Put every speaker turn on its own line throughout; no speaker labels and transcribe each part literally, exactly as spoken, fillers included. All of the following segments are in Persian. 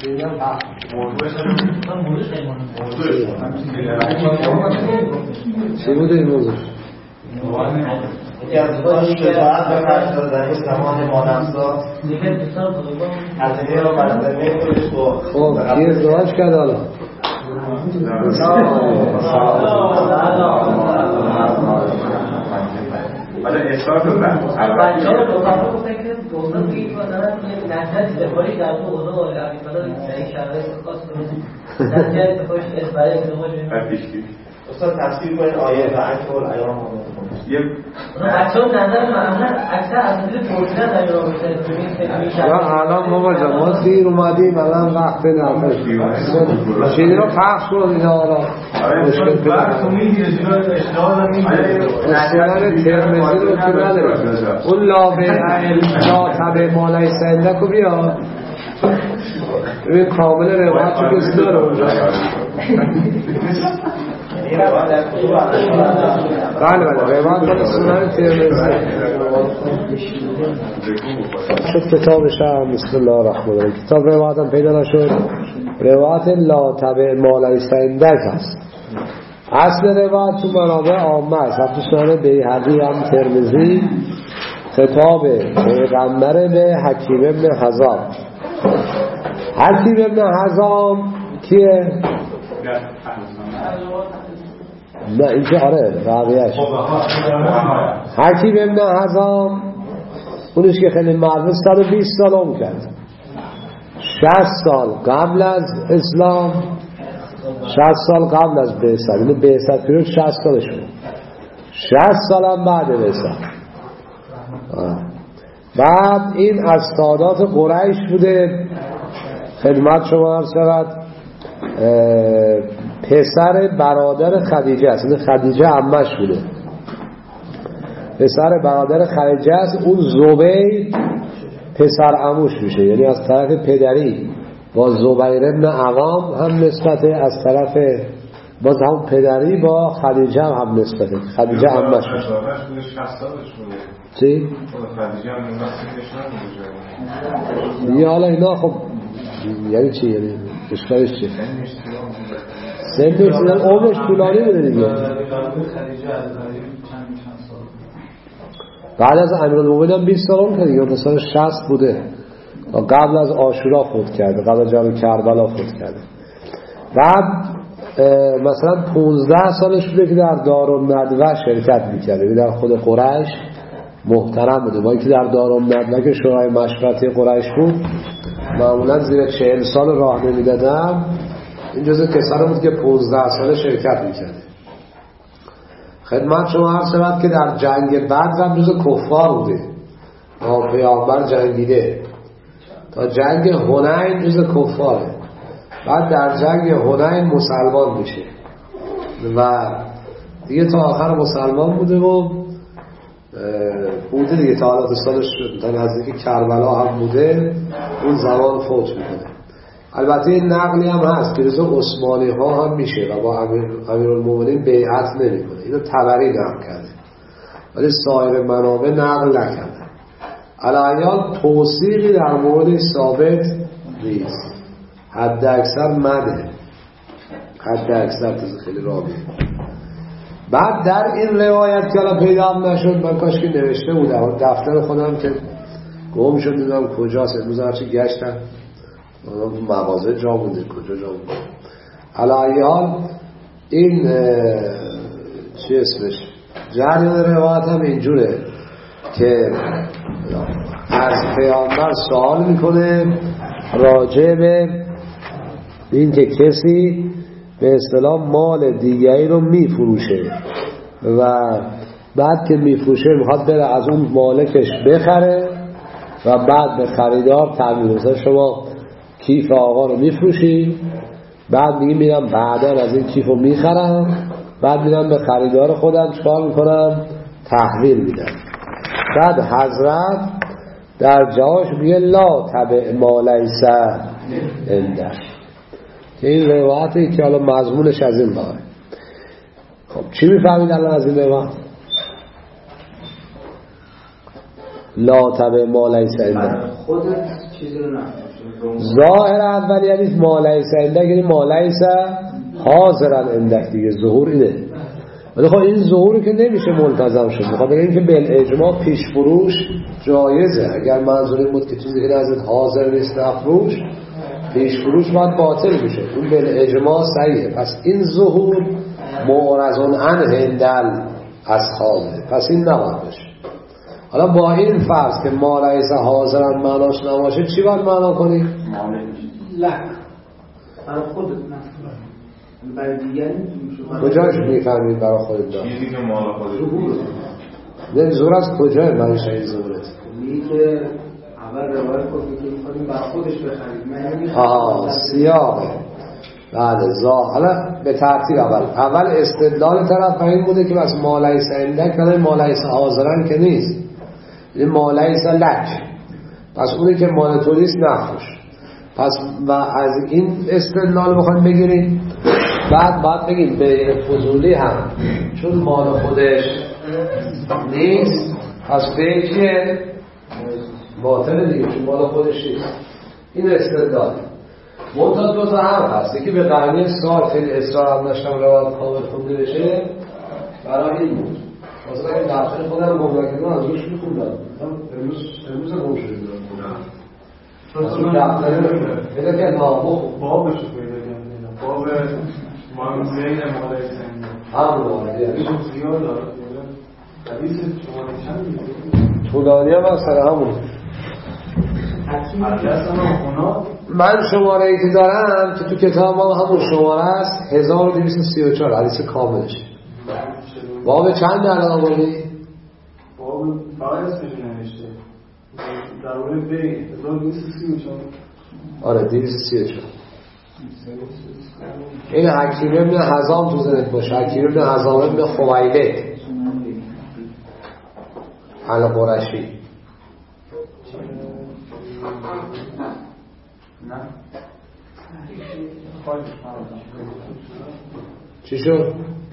دیدم موضوعش چی بوده این موضوع؟
یکی از دوستان شجاعت به خرج داد در این زمان مانمسا هزینه را بر زمین خودش با
خب کی ازدواج کرد حالا؟
حالا احساس رو بر
بچه ها رو دوستان گفتن که دوستان بگید مثلا یه نتیجه استفاری در تو اوضاع و عبیدالله در این شرایط خاص کنید نتیجه استفاریش برای ازدواج
پیشگیری
دوستان تصویر کنید آیه و اکبر ایام آمده
یه
بچه ها نظر معمولا اکثر از دید پرسیدن در این رابطه
یا الان بابا جان ما دیر اومدیم الان وقت نرفت چیزی رو پخش کنید اینا آرا مشکل پیدا اصلا ترمزی رو که نداریم اون لابه لا تبه مالای سنده که بیا ببین کامل روایت رو کسی داره اونجا بله بله روایت کنه سنن ترمزی شد کتابش هم بسم الله الرحمن الرحیم کتاب روایت هم پیدا نشد روایت لا تبه مالای سنده هست اصل روایت تو منابع عامه است هم تو سنن بیهقی هم ترمزی خطاب پیغمبر به حکیم ابن حزام حکیم ابن حزام کیه؟ نه اینکه آره راویش حکیم ابن حزام اونش که خیلی معروف صد و بیست سال عمر کرد شصت سال قبل از اسلام شصت سال قبل از بعثت یعنی بعثت پیروز شصت سالش بود شصت سال هم بعد بعثت بعد این از سادات قریش بوده خدمت شما عرض شود پسر برادر خدیجه است این خدیجه عمش بوده پسر برادر خدیجه است اون زبیر پسر عموش میشه یعنی از طرف پدری با زبیر ابن عوام هم نسبته از طرف باز هم پدری با خدیجه هم, هم نسبته خدیجه عمش میشه چی؟
خدیجه هم نسبته
یا حالا اینا خب یعنی چی یعنی اشکالش چی؟ سنش عمرش طولانی بوده دیگه بعد از امیرالمومنین هم بیست سال عمر کرد دیگه مثلا شصت بوده قبل از عاشورا فوت کرده قبل از جنگ کربلا فوت کرده بعد مثلا پونزده سالش بوده که در دارالندوه شرکت میکرده در خود قریش محترم بوده با اینکه در دارالندوه که شورای مشورتی قریش بود معمولا زیر چهل سال راه نمیدادم این جزء کسانی بود که پونزده ساله شرکت میکرده خدمت شما عرض شود که در جنگ بدر هم جزء کفار بوده با پیامبر جنگیده تا جنگ حنین جزء کفاره بعد در جنگ حنین مسلمان میشه و دیگه تا آخر مسلمان بوده و بوده دیگه تا حالا سالش تا نزدیک کربلا هم بوده اون زمان فوت میکنه البته این نقلی هم هست که جزء عثمانی ها هم میشه و با امیرالمومنین بیعت نمیکنه اینو طبری نقل کرده ولی سایر منابع نقل نکرده الان توصیقی در مورد ثابت نیست حد اکثر مده حد اکثر تازه خیلی رابطه بعد در این روایت که الان پیدا هم نشد من کاش که نوشته بودم دفتر خودم که گم شد دیدم کجاست امروز هرچی گشتم مغازه جا مونده کجا جا مونده الان این چی اسمش جریان روایت هم اینجوره که از پیامبر سوال میکنه راجع به این که کسی به اصطلاح مال دیگری رو میفروشه و بعد که میفروشه میخواد بره از اون مالکش بخره و بعد به خریدار تحویل بده شما کیف آقا رو میفروشی بعد میگی میرم بعدا از این کیف رو میخرم بعد میرم به خریدار خودم چکار میکنم تحویل میدم بعد حضرت در جاش میگه لا تبع ما لیس عندک که این روایتی که حالا مضمونش از این باره خب چی میفهمید الان از این روایت لا تبع ما لیس عندک
خودت
چیزی رو نفروشه.
ظاهر اولی یعنی ما لیس عندک، یعنی ما لیس حاضرا عندک دیگه، ظهور اینه. ولی خب این ظهوری که نمیشه ملتزم شد. میخوام بگم که بالاجماع پیش فروش جایزه. اگر منظور این بود که چیزی که نزد حاضر نیست نفروش، پیش فروش باید باطل میشه. اون بالاجماع صحیحه. پس این ظهور معرض عنه هندل اصحابه، پس این نباید بشه. حالا با این فرض که ما لیس حاضرا معناش نباشه، چی باید معنا کنی؟
لک برای خودت نفروش، برای دیگری نمیشه.
کجاش میفهمید برای خودت دار؟
چیزی که مال خودت
نه زور از کجای منش این زورت؟
میگه که اول روایت کنید که میخوادیم برای خودش بخرید.
آها سیاقه. بله ظاهر. حالا به ترتیب اول اول استدلال طرف این بوده که بس ما لیس عندک کنه، ما لیس حاضرن که نیست، این ما لیس لک، پس اونی که مال تو نیست نفروش. پس و از این استدلال بخوایم بگیریم، بعد بعد بگیم به فضولی هم چون مال خودش نیست پس به چیه؟ باطل دیگه، چون مال خودش نیست. این استدلال منتها دو تا هم هست. یکی به قرنی سال خیلی اصرار هم داشتم روایت کامل خونده بشه، برای این بود مثلا این دفتر خودم مبرکه از روش میخوندم امروز امروز هم گم شده دارم دفتر پیدا که نامو
بابشو پیدا کردم، باب مانزین مالای سنگی
هم مالای
این زیاد داره حدیث شما چند
طولانی هم اصلا همون من شماره ای که دارم که تو کتاب ما همون شماره است هزار و دویست و سی و چهار حدیث کاملش. باب چند الان آوردی؟
باب فقط اسمش نوشته در مورد بی هزار و دویست و سی و چهار.
آره دویست و سی و چهار. این حکیم ابن حزام تو ذهنت باشه. حکیم ابن حزام ابن خویلد القرشی. چی شد؟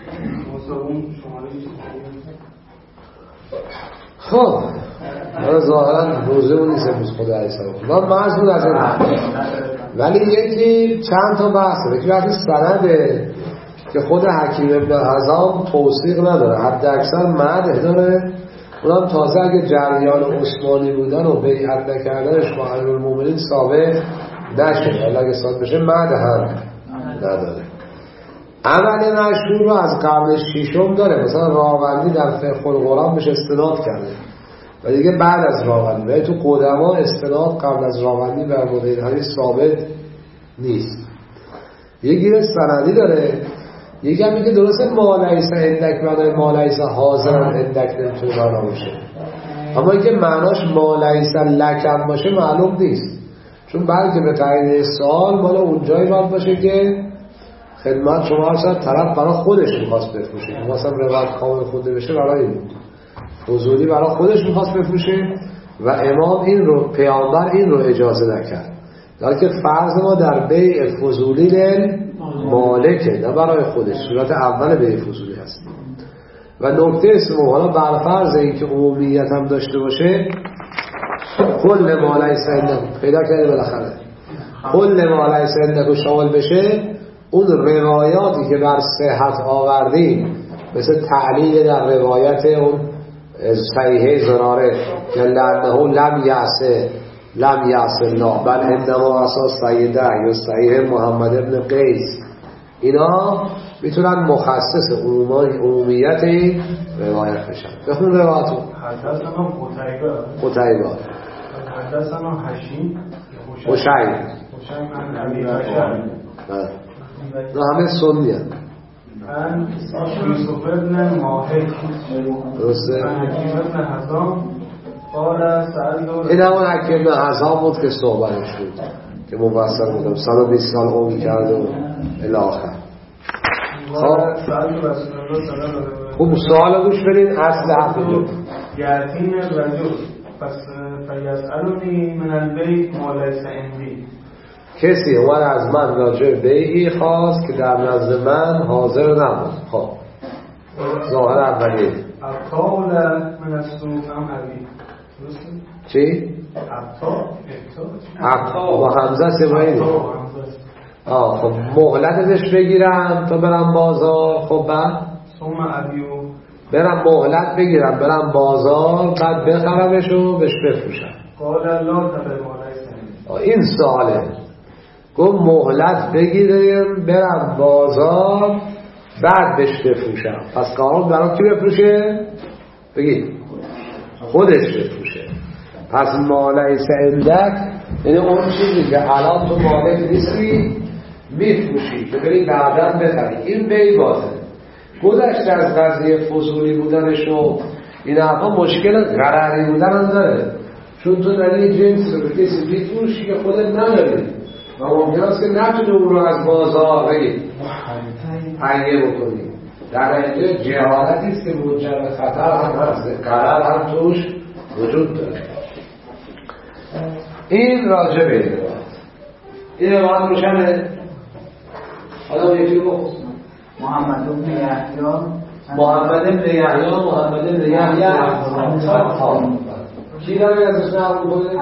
خب من ظاهرا روزه اون نیست امروز خدا علیه السلام من مرز بود از این ولی یکی چند تا بحثه. یکی وقتی سنده که خود حکیم ابن حزام توثیق نداره، حد اکثر مدح داره، اونم تازه اگه جریان عثمانی بودن و بیعت نکردنش با امیرالمومنین ثابت نشه، ولی اگه ثابت بشه مدح هم نداره. عمل مشهور رو از قرن ششم داره، مثلا راوندی در فقه القرآن بهش استناد کرده و دیگه بعد از راوندی، ولی تو قدما استناد قبل از راوندی بر مورد حدیث ثابت نیست. یه گیر سندی داره، یکی هم میگه درسته ما لیس عندک معنای ما لیس حاضرا عندک نمیتونه معنا باشه، اما اینکه معناش ما لیس لک باشه معلوم نیست، چون بلکه به قرینه سوال مال اونجایی باید باشه که خدمت شما هستن طرف برای خودش میخواست بفروشه، مثلا روایت کامل خونده بشه برای این بود، فضولی برای خودش میخواست بفروشه و امام این رو پیامبر این رو اجازه نکرد، در که فرض ما در بیع فضولی لل مالکه نه برای خودش، صورت اول بیع فضولی هست. و نکته اسمه حالا بر فرض این که عمومیت هم داشته باشه، کل ما لیس عندک پیدا کرده بالاخره کل ما لیس عندک شامل بشه، اون روایاتی که بر صحت آوردیم مثل تعلیل در روایت اون صحیحه زراره که لعنه لم یعصه لم یعص الله بل انما اساس سیده یا صحیح محمد ابن قیس، اینا میتونن مخصص عمومیت این روایت بشن. بخون روایتون.
حدثنا قتیبه
قتیبه
حدثنا حشیم
حشیم
حشیم عن ابی بشر
نه همه سنی هم
عن یوسف ابن ماهک
درسته
عن حکیم ابن حزام قال سألت
این همون حکیم ابن حزام بود که صحبتش بود که مبصر بودم صد و بیست سال عمر کرد و الاخر. خب خوب سوال گوش بدین، اصل حرف جو
یعطین الرجل پس فیسألونی من البیت ما لیس عندی،
کسی اومد از من راجع بیعی خواست که در نزد من حاضر نبود. خب ظاهر اولی
الطاول من السوق هم حبیب
چی؟ عطا با همزه سبایی آه خب مهلت ازش بگیرم تا برم بازار. خب بعد برم مهلت بگیرم برم بازار بعد بخرمش و بهش بفروشم. این سواله. گفت مهلت بگیرم برم بازار بعد بهش بفروشم. پس قانون برای کی بفروشه؟ بگید خودش بفروشه. پس مالک عندک یعنی اون چیزی که الان تو مالک نیستی میفروشی که بری بعداً بخری. این بی باطله. گذشته از قضیه فضولی بودنش و این حرفا مشکل غرری بودن هم داره. چون تو داری جنس رو به کسی بیفروشی که خودت نداری و ممکن است که نتونی اون رو از بازار بگید تهیه بکنی. در اینجا جهالتی است که موجب خطر هم هست، غرر هم توش وجود داره. این راجع به این روایت. این روایت روشنه. حالا یکی گفت
محمد بن یحیی
محمد بن یحیی محمد بن یحیی کی داره از اسم عربی بوده؟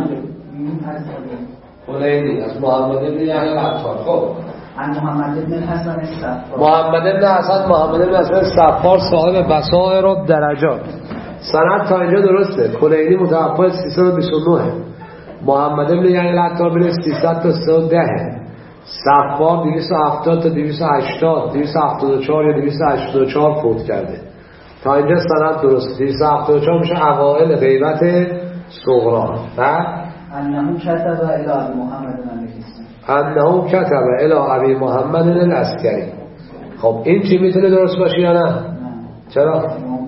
خلیلی از محمد بن یحیی العطار. خب
عن محمد بن حسن الصفار
محمد بن حسن محمد بن حسن الصفار صاحب بصائر و درجات. سند تا اینجا درسته. خلیلی متوفی سیصد و بیست و نه، محمد بن یحیی العطار بین سیصد تا سیصد و ده، صفار دویست و هفتاد تا دویست و هشتاد، دویست و هفتاد و چهار یا دویست و هشتاد و چهار فوت کرده. تا اینجا سند درست. دویست و هفتاد و چهار میشه اوائل غیبت صغرا. بعد
انه كتب الى ابي محمد
انه کتب الی ابی محمد العسکری. خب این چی میتونه درست باشه یا نه؟ چرا؟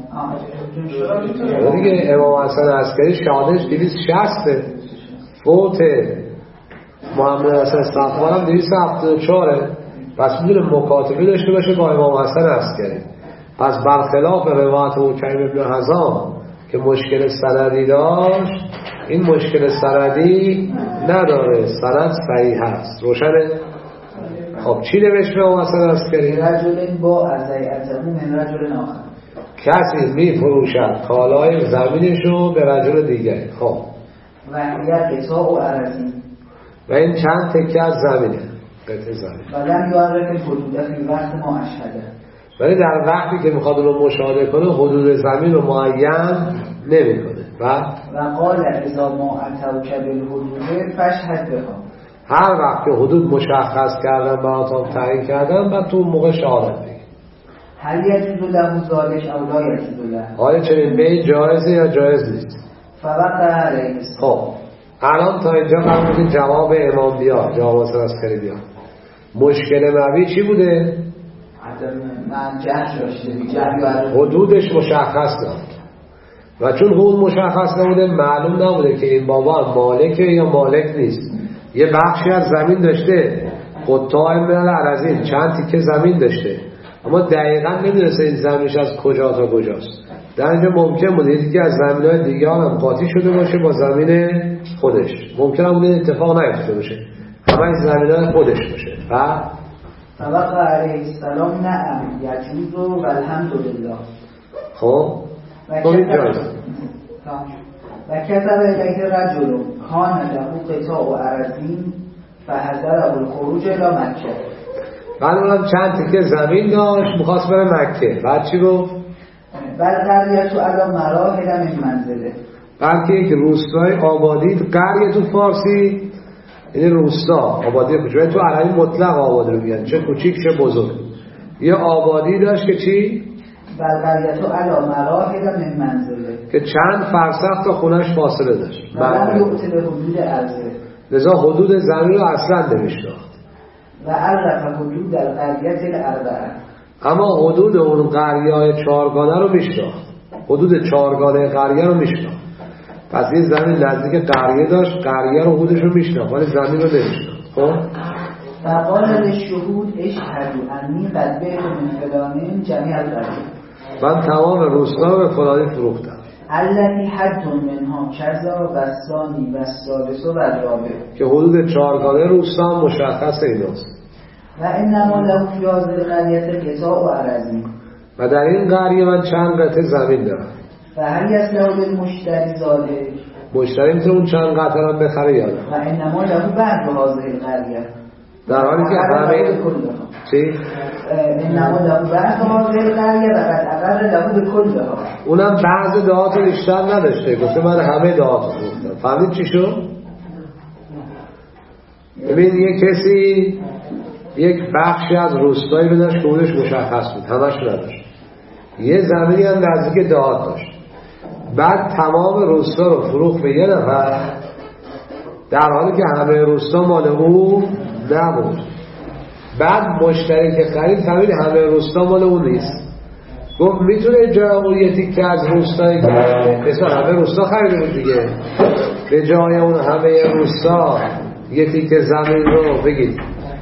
دیگه امام حسن عسکری شهادتش دویست و شصت، فوت محمد حسن صفوان هم دویست و هفتاد و چهار. پس میتونه مکاتبه داشته باشه با امام حسن عسکری. پس برخلاف روایت حکیم ابن حزام که مشکل سندی داشت، این مشکل سندی نداره، سند صحیح هست. روشنه؟ خب چی نوشته امام حسن عسکری؟
رجل با ازیعته من رجل آخر،
کسی می فروشد کالای زمینشو به رجل دیگری. خب
و یه قطاع و عرضی
و این چند تکه از زمینه، قطعه زمین.
و لم یعرف حدود فی وقت ما اشهده،
ولی در وقتی که میخواد اون رو مشاهده کنه حدود زمین رو معین نمیکنه. و
و قال اذا ما اتوک بالحدود فاشهد بها،
هر وقت که حدود مشخص کردن براتون تعیین کردن بعد تو موقع شهادت بگی.
هل یجوز له ذلک او لا یجوز له،
آیا چنین بین جایزه یا جایز نیست؟
فوقع علیه.
خب الان تا اینجا قبل که جواب امام بیا، جواب حسن عسکری بیا، مشکل مبی چی بوده؟
من جهل داشته جهل
حدودش مشخص نبود و چون حدود مشخص نبوده معلوم نبوده که این بابا مالکه یا مالک نیست. یه بخشی از زمین داشته، قطاع من الارضین، چند تیکه زمین داشته، اما دقیقا نمیدونسته این زمینش از کجا تا کجاست. در اینجا ممکن بوده یکی از زمین‌های دیگه هم قاطی شده باشه با زمین خودش، ممکن هم بوده اتفاق نیفته باشه، همه این زمین‌های خودش باشه. و
فوقع علیه السلام نعم یجوز و الحمدلله.
خب
و کتب الیه رجل کان له قطاع و عرضین فحضره الخروج الی مکه.
بعد اونم چند تیکه زمین داشت میخواست بره مکه. بعد چی گفت؟
بعد قریه تو علا مراحل من منزله،
بلکه یک روستای آبادی. قریه تو فارسی این روستا آبادی کوچیک، تو عربی مطلق آبادی رو میگن، چه کوچیک چه بزرگ. یه آبادی داشت که چی؟
بعد قریه تو علا مراحل من منزله،
که چند فرسخ تا خونش فاصله داشت.
بعد یقتل حدود عرضه،
لذا حدود زمین رو اصلا نمیشناخت.
و عرف حدود در قریه الاربعه،
اما حدود اون قریه چهارگانه رو میشناخت، حدود چهارگانه قریه رو میشناخت. پس این زمین نزدیک قریه داشت، قریه رو حدودش رو میشناخت ولی زمین رو نمیشناخت. خب
و قال للشهود اشهدوا انی قد بعت من فلان جمیع القریه،
من تمام روستا به فلانی فروختم.
الذی حد منها کذا و ثانی و ثالث و الرابع،
که حدود چهارگانه روستا هم مشخص ایناست.
و انما له فی هذه القریه قطاع و عرضین،
و در این قریه من چند قطعه زمین دارم.
و هل یصلح للمشتری ذلک،
مشتری میتونه اون چند قطعه هم بخره یا نه.
و انما له بعد حاضر القریه،
در حالی که همه چی؟
انما له بعد حاضر القریه و قد اقر له به کلها.
اونم بعض دعات رو بیشتر نداشته، گفته من همه دعات رو گفتم. فهمید چی شد؟ ببین یه کسی یک بخشی از روستایی رو داشت که اونش مشخص بود، همش نداشت. یه زمینی هم نزدیک دهات داشت، بعد تمام روستا رو فروخت به یه نفر، در حالی که همه روستا مال او نبود. بعد مشتری که خرید فهمید همه روستا مال او نیست، گفت میتونه جای اون یه تیکه از روستایی که مثلا همه روستا خریده بود دیگه، به جای اون همه روستا یه تیکه زمین رو بگید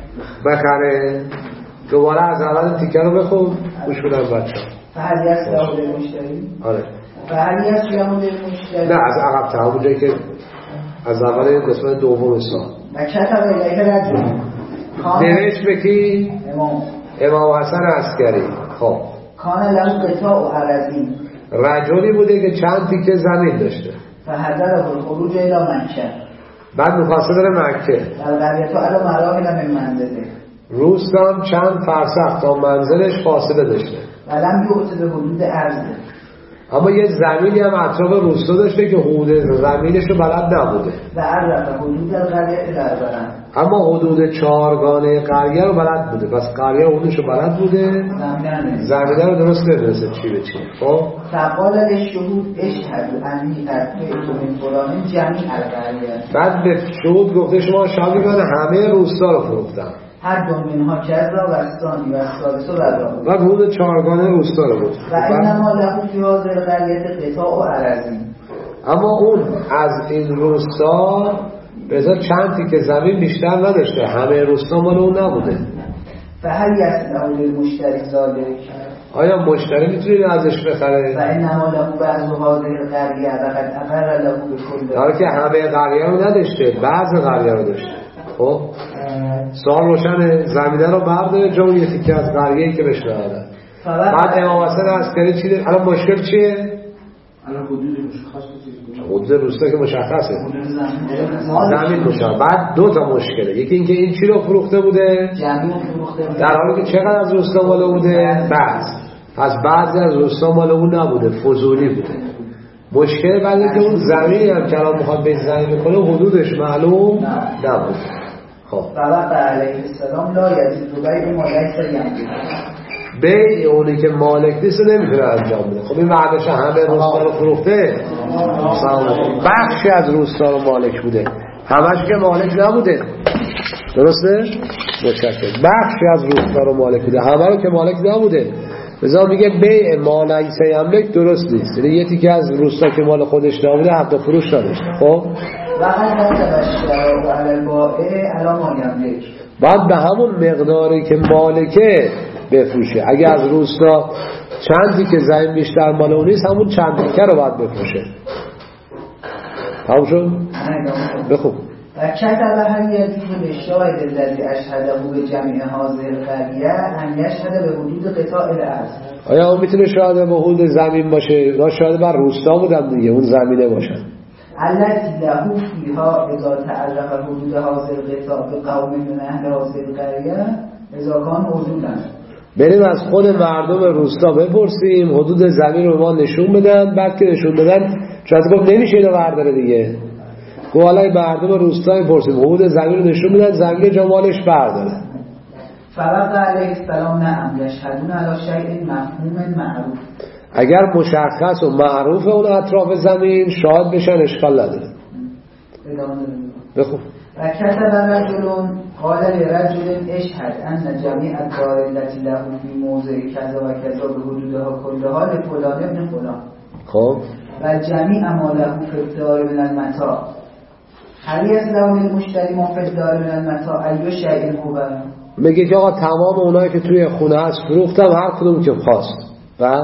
بخره. دوباره از اول تیکه رو بخون گوش بدن بچه
فهلی هست لامون مشتری؟
آره
فهلی هست لامون مشتری؟
نه از عقب تا همون جایی که از اول قسمت دوم سال
و کتب الیه رجل
نوشت به کی؟
امام
امام حسن عسکری. خب
کان له قطاع و عرضی،
رجلی بوده که چند تیکه زمین داشته،
فحضره الخروج الی مکه،
بعد می‌خواسته بره مکه.
القریة علی مراحل من منزله،
روستان چند فرسخ تا منزلش فاصله داشته،
ولم یعط به حدود ارضه،
اما یه زمینی هم اطراف روستا داشته که حدود زمینش رو بلد نبوده
و عرف حدود القریة در برن،
اما حدود چهارگانه قریه رو بلد بوده. پس قریه حدودش رو بلد بوده، زمینه رو درست نمیرسه چی به چی. خب
فقال للشهود اشهدوا انی اتیت من فلان جمیع القریة،
بعد به شهود گفته شما شاهد من همه روستا رو فروختم،
هر دو منها کذا و ثانی و ثالث و رابع،
بعد حدود چهارگانه روستا رو بود.
و انما له فی هذه القریة قطاع و عرضی،
اما اون از این روستا بذار چند تیکه زمین بیشتر نداشته، همه روستا مال اون نبوده.
فهل یسمع للمشتری ذلک،
آیا مشتری میتونه ازش بخره؟
و انما له بعض هذه القریة و قد اقر له بکل،
در که همه قریه رو نداشته، بعض قریه رو داشته. خب سوال روشنه، زمینه رو برداره جا اون یه تیکه از قریه‌ای که بهش ندادن. بعد امام حسن عسکری چی ده؟ الان مشکل چیه؟
الان حدود مشخص نیست،
حدود روستا که مشخصه، زمین مشخصه. بعد دو تا مشکله، یکی اینکه این چی رو فروخته بوده؟
جمعی فروخته بوده،
در حالی که چقدر از روستا مال بوده؟ بعض. پس بعضی از روستا مال اون نبوده، فضولی بوده. مشکل بعد که اون زمینی هم که الان میخواد به زمین بکنه حدودش معلوم نبود. خب
فوقع علیه السلام لا یزید بیع ما لیس یملک،
بیع اونی که مالک نیست نمیتونه انجام بده. خب این بعدش همه روستا رو فروخته، بخشی از روستا رو مالک بوده، همش که مالک نبوده، درسته؟ متشکرم. بخشی از روستا رو مالک بوده، همه رو که مالک نبوده. بذار میگه بیع ما لیس یملک درست نیست، یعنی یه تیکه از روستا که مال خودش نبوده حق فروش نداشت. خب بعد به همون مقداری که مالکه بفروشه. اگه از روستا چندی که زمین بیشتر مال اون نیست، همون چند تیکه رو باید بفروشه. تمام شد؟ بخون.
و کتب هل یجوز للشاهد الذی اشهده به جمیع هذه القریة ان یشهد به حدود قطاع الارض،
آیا اون میتونه شاهد به حدود زمین باشه؟ اینا شاهد بر روستا بودن دیگه، اون زمینه باشن.
التي له فيها اذا تعرف حدود هذه القطاع بقوم من اهل هذه القریة اذا كان حدودا.
بریم از خود مردم روستا بپرسیم حدود زمین رو ما نشون بدن، بعد که نشون بدن شاید گفت نمیشه اینو برداره دیگه، گفت حالا مردم روستا بپرسیم حدود زمین رو نشون بدن، زمین جمالش برداره.
فرض علیه السلام نعم یشهدون علی شیء مفهوم معروف،
اگر مشخص و معروف اون اطراف زمین شاهد بشن اشکال نداره. بخون.
و کتب رجل قال لرجل اشهد ان جمیع الدار التي له في موضع کذا و کذا به حدودها کلها لفلان ابن فلان.
خب
و جمیع ما له فی الدار من المتاع هل یسلم للمشتری ما فی الدار من المتاع ای شیء هو.
میگه که آقا تمام اونایی که توی خونه هست فروختم، هر کدوم که خواست. بعد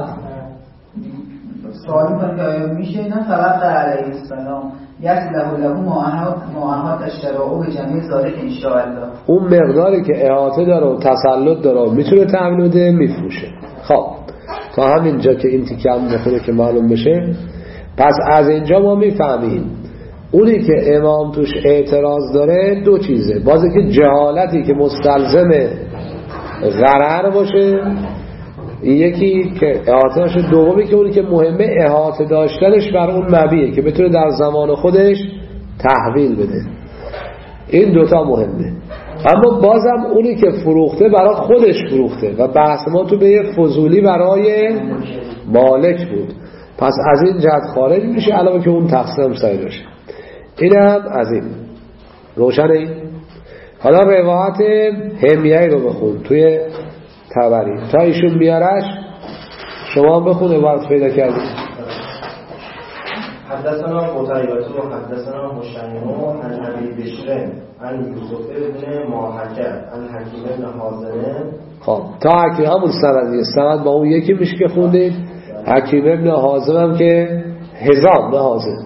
سوال میکنه که آیا میشه؟ نه. فقط علیه السلام یسلم له معاهات الشراء به جمیع ذالک ان شاء الله، اون
مقداری که احاطه داره و تسلط داره میتونه تامین بده میفروشه. خب تا همینجا که این تیکه هم بخونه که معلوم بشه. پس از اینجا ما میفهمیم اونی که امام توش اعتراض داره دو چیزه، بازه که جهالتی که مستلزم غرر باشه، یکی که احاطه داشته، دومی که اونی که مهمه احاطه داشتنش بر اون مبیه که بتونه در زمان خودش تحویل بده. این دوتا مهمه. اما بازم اونی که فروخته برای خودش فروخته و بحث ما تو به یه فضولی برای مالک بود، پس از این جهت خارج میشه، علاوه که اون تقسیم سعی داشته. این هم از این روشن. این حالا روایت حمیه‌ای رو بخون توی طبری تا ایشون بیارش، شما بخون عبارت پیدا کردید.
حدثنا قتيبة و حدثنا هشيم عن ابي بشر عن يوسف ابن ماهکه عن حکیم ابن حازم.
خب تا حکیم همون سندیه، سند با اون یکی میشه که خوندید. حکیم ابن حازم هم که هزام نه حازم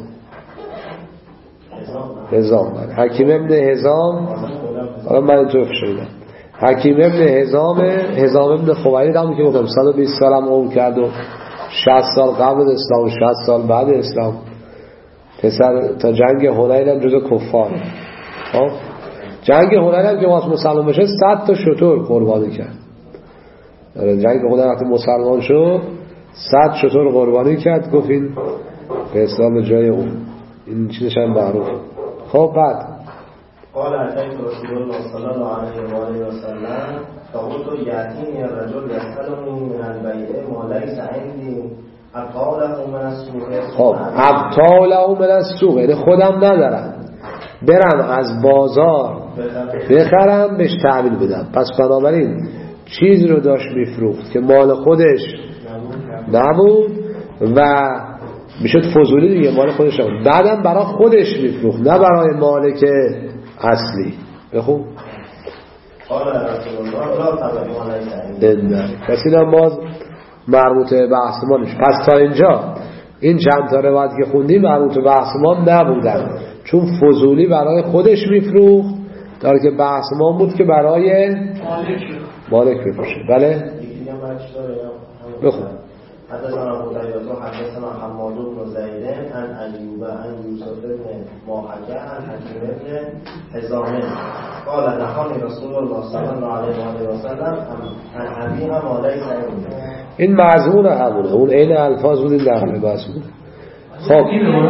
هزام حکیم ابن هزام، حالا من اینطور شدیدم حکیم ابن هزام هزام ابن خویلد هم که گفتم صد و بیست سال هم عمر کرد و شصت سال قبل اسلام و شصت سال بعد اسلام، پسر تا جنگ حنین هم جزو کفار. خب جنگ حنین هم که واسه مسلمان بشه صد تا شتر قربانی کرد. جنگ حنین وقتی مسلمان شد صد شتر قربانی کرد، گفت این به اسلام جای اون، این چیزش هم معروف. خب بعد
قال اتيت رسول الله صلى الله عليه واله وسلم فقلت ياتيني الرجل يسألني من البيع ما ليس عندي ابطاله من السوق.
خب ابطاله من السوق یعنی خودم ندارم، برم از بازار بخرم بهش تحویل بدم. پس بنابراین چیز رو داشت میفروخت که مال خودش نبود و میشد فضولی دیگه، مال خودش نبود، بعدم برای خودش میفروخت نه برای مالک اصلی. بخون
قال رسول الله لا تبع ما ليس.
پس اینم باز مربوط به بحث ما نیست. پس تا اینجا این چند تا روایت که خوندیم مربوط به بحث ما نبودن، چون فضولی برای خودش میفروخت، داره که بحث ما بود که برای مالک بفروشه. بله بخون.
حدثنا قتيبة حدثنا حماد بن زيد عن أيوب عن يوسف بن ماهكه عن حكيم بن حزام قال نهاني رسول الله صلى الله عليه وسلم عن أبيع ما ليس عنده.
این معزون همونه، اون عین الفاظ بود، این نقل معزون. خب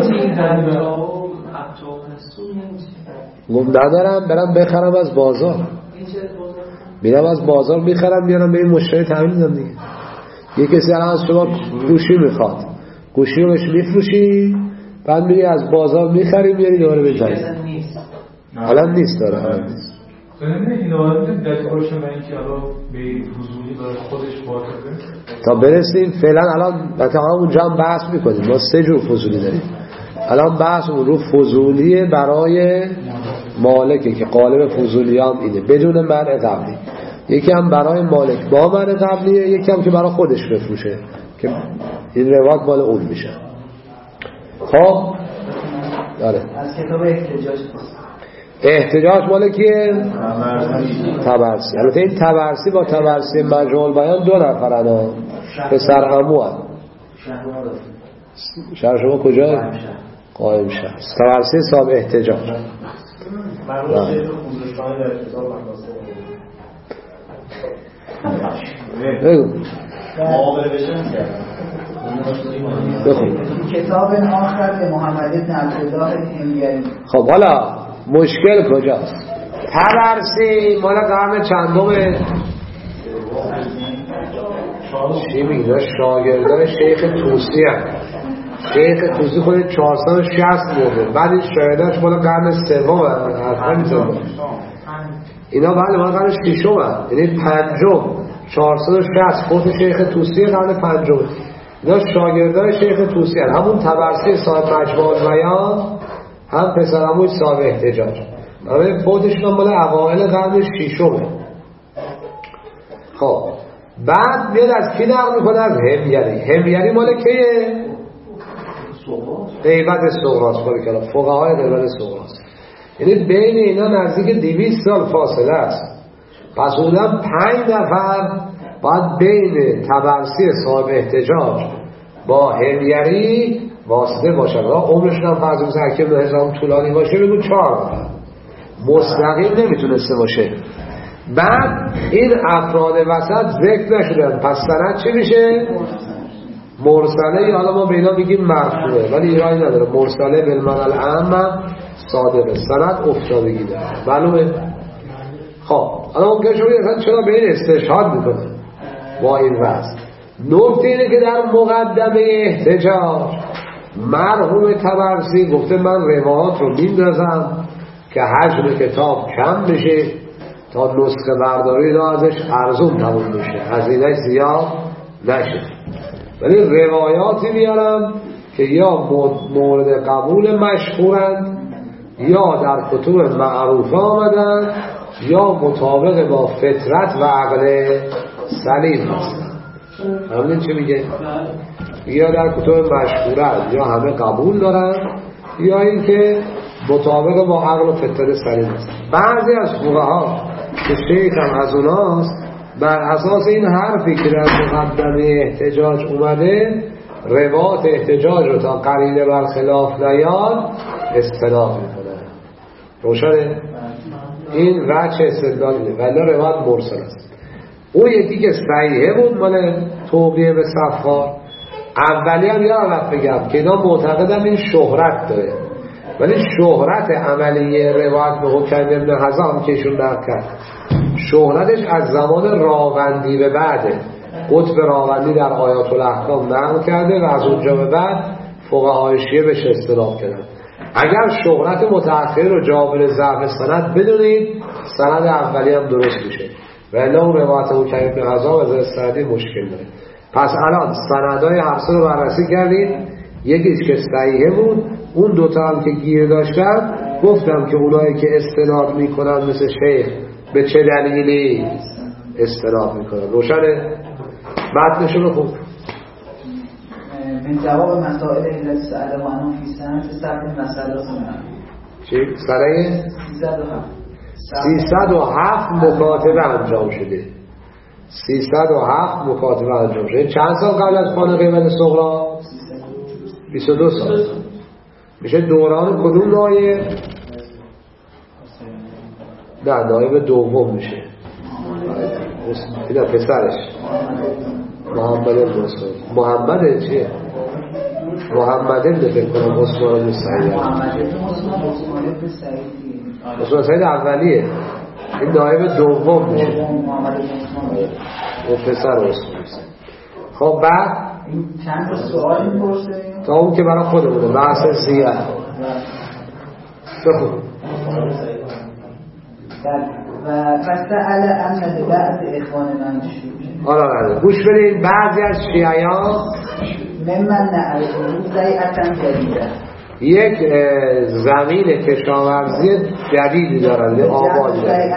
گفت ندارم، برم بخرم از بازار، میرم از بازار میخرم میارم به این مشتری تحویل میدم دیگه. یه کسی الان از شما گوشی میخواد، گوشی رو بهش میفروشی، بعد میری از بازار میخری میاری دوباره بزنی. الان نیست داره الان نیست.
این آدم دست خودش من اینکه الان به حضوری داره خودش باطله
تا برسیم فعلا. الان مثلا اونجا هم بحث میکنیم، ما سه جور فضولی داریم. الان بحث اون رو فضولیه برای مالکه که قالب فضولی هم اینه بدون منع قبلی، یکی هم برای مالک با منع قبلیه، یکی هم که برای خودش بفروشه که این روایت مال اون میشه. خب داره
از کتاب احتجاج
احتجاج مال کیه؟ طبرسی. البته این طبرسی با طبرسی مجموع بیان دو نفرن ها، پسر عمو هم. شهر شما کجا؟ قائم شهر. طبرسی صاحب احتجاج. بگو بخون.
کتاب آخر به محمد بن عبدالله حمیری.
خب حالا مشکل کجاست؟ طبرسی مال قرن چندمه؟ چی میگه؟ شاگردان شیخ توسی هم. شیخ توسی خود چهارصد و شصت مرده، بعد این شاگردانش مال قرن سوم هم. اینا بعد مال قرن ششم هم، یعنی پنجم. چهارصد و شصت خود شیخ توسی قرن پنجم. اینا شاگردان شیخ توسی هم. همون طبرسی صاحب مجموع البیان هم پسرموی صاحب احتجاج، برای فوتشون هم مال اوائل قرن ششمه. خب بعد میاد از کی نقل میکنه؟ از حمیری. حمیری مال کیه؟ غیبت سغراس. مال کلا فقهای غیبت سغراس، یعنی بین اینا نزدیک دویست سال فاصله است. پس اونم پنج نفر باید بین طبرسی صاحب احتجاج با حمیری واسطه باشن، عمرشون هم فرض کنید حکیم بن حزام طولانی باشه، بگو چهار نفر مستقیم نمیتونسته باشه. بعد این افراد وسط ذکر نشدن، پس سند چی میشه؟ مرسله. یا حالا ما به اینا میگیم مرفوعه ولی ایرانی نداره، مرسله بالمعنی العام صادقه، سند افتادگی داره. معلومه؟ خب حالا ممکنه شما بگید چرا به این استشهاد میکنه با این وضع؟ نکته اینه که در مقدمه احتجاج مرحوم طبرسی گفته من روایات رو میندازم که حجم کتاب کم بشه تا نسخه برداری را ازش ارزون تموم بشه، هزینه زیاد نشه، ولی روایاتی میارم که یا مورد قبول مشهورند یا در کتب معروفه آمدن یا مطابق با فطرت و عقل سلیم هستند. همین چی میگه؟ یا در کتب مشهورند یا همه قبول دارن یا اینکه مطابق با عقل و فطرت سلیم هستند. بعضی از فقها که شیخ هم از اوناست بر اساس این حرفی که در مقدمه احتجاج اومده روایات احتجاج رو تا قرینه برخلاف نیاد استناد میکنه. روشنه؟ این وجه استدلالیه ولی روایت مرسل است. اون یکی که صحیحه بود مال توقیه به صفار، اولی هم یادم بگم که اینا معتقدم این شهرت داره، ولی شهرت عملی روایت به حکیم ابن حزام که ایشون نقل کرد شهرتش از زمان راوندی به بعده. قطب راوندی در آیات الاحکام نقل کرده و از اونجا به بعد فقهای شیعه بهش استناد کردن. اگر شهرت متأخر رو جابر ضعف سند بدونید سند اولی هم درست میشه و الا اون روایت حکیم ابن حزام از استنادی مشکل داره. پس الان سندهای هر سه رو بررسی کردیم، یکیش که صحیحه بود، اون دوتا هم که گیر داشتن گفتم که اونایی که استناد میکنن مثل شیخ به چه دلیلی استناد میکنن. روشنه؟ متنشون رو خوب
من جواب مسائل علت سأل و عنان فی سنت سبت مسئله سنن
چی؟ سنه؟ سیصد و هفت مکاتبه انجام شده. سیصد و هفت مکاتبه انجام شده. چند سال قبل از خانه قیمت صغرا؟ بیست و دو سال. میشه دوران کدوم نایب؟ نه نایب دوم میشه. اینا پسرش محمد ابن عثمان. محمد چیه؟ محمد ابن فکر کنم عثمان ابن سعید.
محمد ابن عثمان عثمان ابن سعید.
عثمان سعید اولیه. این نایب دوم میشه.
محمد ابن عثمان.
و پسر عثمان. خب بعد
این چند تا سوال میپرسه
تا اون که برای خودمونه بحث زیاد. بخون.
و فسأل امن بعض اخوان من شیعه.
آره گوش بدید، بعضی از شیعیان
ممن نعرفه زیعتا جدیده
یک زمین کشاورزی جدیدی دارند آباد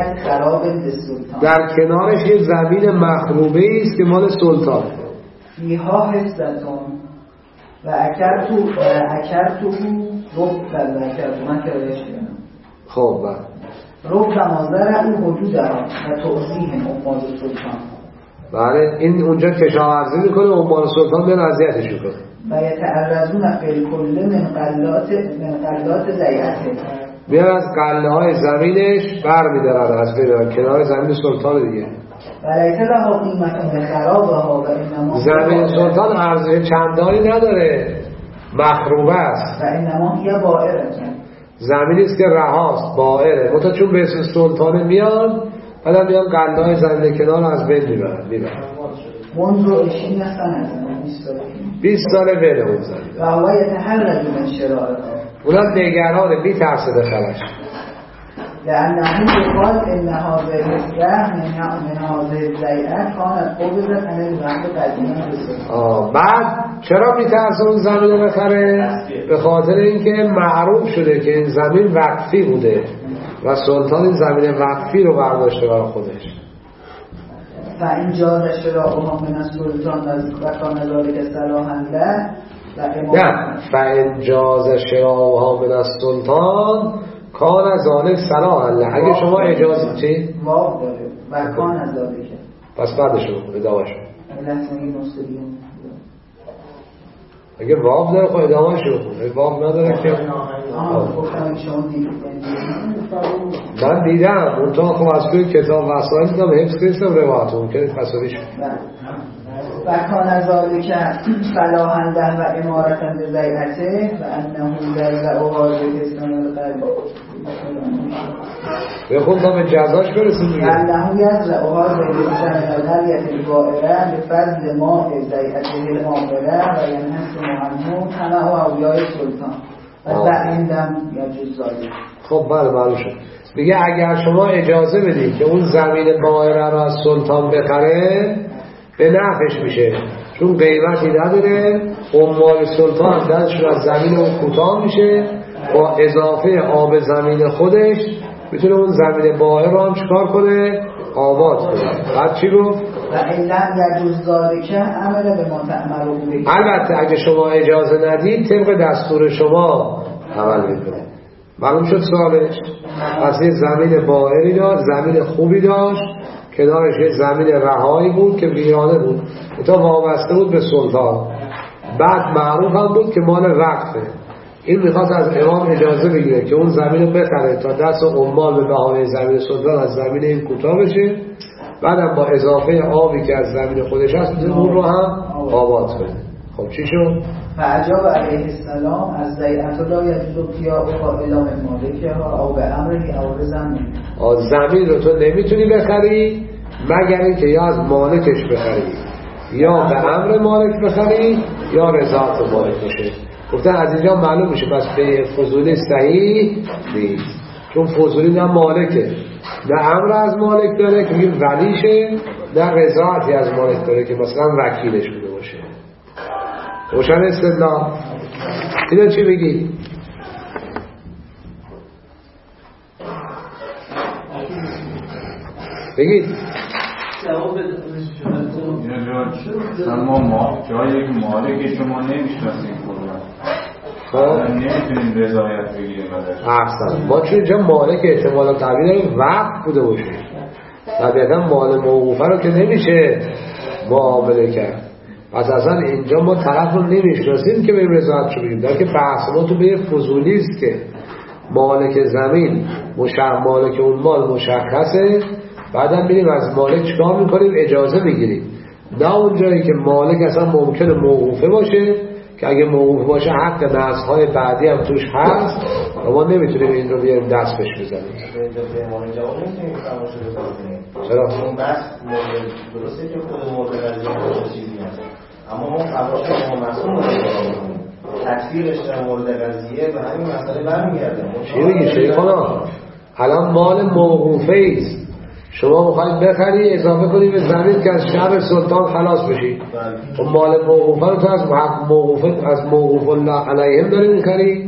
در کنارش یک زمین مخروبه است که مال سلطان
فیها حفظتون و اکرتو و اکرتو رب و اکرتو من کرایش کنم.
خب بعد
رب و مازر این حدود ها و توضیح امال سلطان.
بله این اونجا کشاورزی میکنه امال سلطان بیان اذیتش میکنه
و یتعرضون فی کل من قلات من قلات ضیعته
میان از قله های زمینش بر میدارن از بیدارن کنار زمین سلطان دیگه
ولیت لها قیمت به خرابها و انما
زمین سلطان ارزش چندانی نداره، مخروبه است
و انما هی بائره،
زمینی است که رهاست، بائره. منتها چون به اسم سلطانه میان بعد میان قله های زمین کنار از بین میبرن میبرن
منذ عشرین سنه
بیست ساله بین اون زمین
و هو یتحرج من شرارها
اونا نگرانه میترسه دخلش
لأنه يقال إن هذه الرحم من هذه الزيئات كانت قبضت عن الرحم قديما
آه بعد چرا میترسه اون زمین رو بخره؟ به خاطر اینکه معروف شده که این زمین وقفی بوده و سلطان این زمین وقفی رو برداشته برای خودش.
فإن جاز شراؤها من السلطان و کان ذلك صلاحا له
نه فإن جاز شراؤها من السلطان کان ذلك صلاحا له. اگه شما اجازه چی؟
واو داره و کان ذلك
پس بعدش رو ادامه‌اش اگه واب داره خب ادامه شو اگه واب نداره که من دیدم اون تا خب از توی کتاب وسائل دیدم حفظ کردم روایت ممکنه تصاویش
و کان ذالک فلاحنده و امارتن به زیعته و انه در و حاضر اسلام القلب
بخون تا به جزاش برسیم دیگه
انه یزرع و حاضر اسلام القلب البائره به فضل ماء زیعته الامامره و ینحس معنون همه و اولیای سلطان و زعیندم یا جز ذالک.
خب بله معلوم شد. میگه اگر شما اجازه بدید که اون زمین بائره رو از سلطان بخره به نفعش میشه، چون قیمتی نداره، عمال سلطان دستشون از زمین اون کوتاه میشه، با اضافه آب زمین خودش میتونه اون زمین بائر رو هم چکار کنه؟ آباد کنه. بعد چی گفت؟
و علم یجوز ذالکه عمل به ما تعملون بگید.
البته اگه شما اجازه ندید طبق دستور شما عمل میکنه. معلوم شد سوالش؟ پس یه زمین بائری داشت، زمین خوبی داشت، کنارش یه زمین رهایی بود که ویرانه بود، تا وابسته بود به سلطان. بعد معروف هم بود که مال وقفه. این میخواست از امام اجازه بگیره که اون زمین رو بخره تا دست عمال به بهانه زمین سلطان از زمین این کوتاه بشه، بعدم با اضافه آبی که از زمین خودش هست اون رو هم آباد کنه. خب چی شد؟
فعجاب علیه السلام از ضیعت لا یجوز قیاؤها الی من مالکها او به امره او زمین.
زمین رو تو نمیتونی بخری مگر اینکه یا از مالکش بخری یا به امر مالک بخری یا رضایت مالک بشه. گفتن از اینجا معلوم میشه پس به فضولی صحیح نیست، چون فضولی نه مالکه نه امر از مالک داره که میگه ولیشه، نه رضایتی از مالک داره که مثلا وکیلش بوده باشه. روشن استدلال. اینو چی بگید؟ بگید
اما ما جای یک مالک شما نمیشناسیم خدا نمیتونیم رضایت بگیریم
احسن. ما چون اینجا مالک احتمالا تعبیر داریم وقت بوده باشه، طبیعتا مال موقوفه رو که نمیشه معامله کرد. پس اصلا اینجا ما طرف رو نمیشناسیم که بریم رضایت رو بگیریم، در که بحث ما تو به فضولی است که مالک زمین مشخص، مالک اون مال مشخصه، بعدا میریم از مالک چکار میکنیم؟ اجازه بگیریم. نه اون جایی که مالک اصلا ممکنه موقوفه باشه که اگه موقوفه باشه حق نسخ‌های بعدی هم توش هست و ما نمیتونیم این رو بیاریم دست بهش بزنیم.
چرا؟ اون بحث درسته که خود مورد قضیه چیزی هست، اما ما فواش ما مسئول مورد تکفیرش در مورد قضیه به همین مسئله برمیگرده.
چی بگی شیخانا؟ الان مال موقوفه است، شما میخواید بخری اضافه کنید به زمین که از شر سلطان خلاص بشید. و مال موقوفه رو تو از موقوفه از موقوف الله علیهم داری میخری؟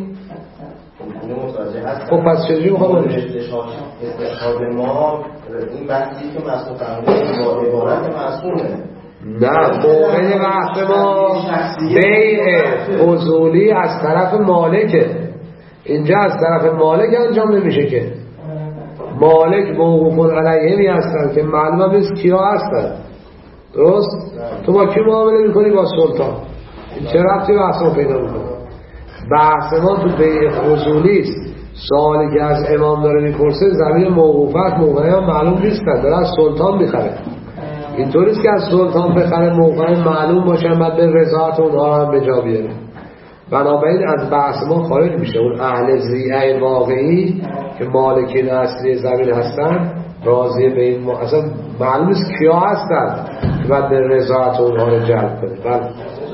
خب پس چجوری میخواد بشه؟
استشهاد ما این بحثی که مسئول فرمودن با عبارت مسئوله.
نه، مورد بحث ما بیع فضولی از طرف مالکه. اینجا از طرف مالک انجام نمیشه که مالک موقوف علیهمی هستن که معلوم نیست کیا هستن. درست؟ تو با کی معامله میکنی؟ با سلطان. این چه ربطی به اصلا پیدا میکنی؟ بحث ما تو بیع فضولی است. سوالی که از امام داره میپرسه زمین موقوفت موقعی هم معلوم نیستن، داره از سلطان میخره. اینطوریست که از سلطان بخره موقعی معلوم باشه بعد به رضایت اونها هم به جا بیاره. بنابراین از بحث ما خارج میشه. اون اهل ضیعه واقعی که مالکین اصلی زمین هستن راضی به این ما... اصلا معلوم است کیا هستن که بعد به رضایت اونها رو جلب کنه. بله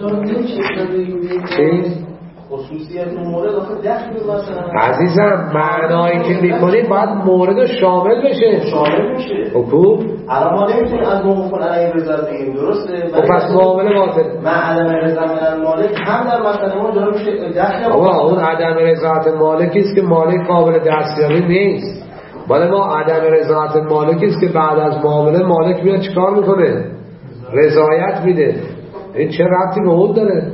چی؟
خصوصیت اون مورد آخه دخل مثلا
عزیزم معنایی که میکنید باید مورد شامل بشه.
شامل میشه.
حکوم
الان ما نمیتونیم از موقوف علیه رضایت بگیریم، درسته؟
و پس معامله باطل.
من عدم رضایت من مالک هم در مسئله ما جا میشه دخل.
آقا اون عدم رضایت مالکی است که مالک قابل دستیابی نیست. ولی ما عدم رضایت مالکی است که بعد از معامله مالک میاد چیکار میکنه؟ رضایت میده. این چه ربطی به اون داره؟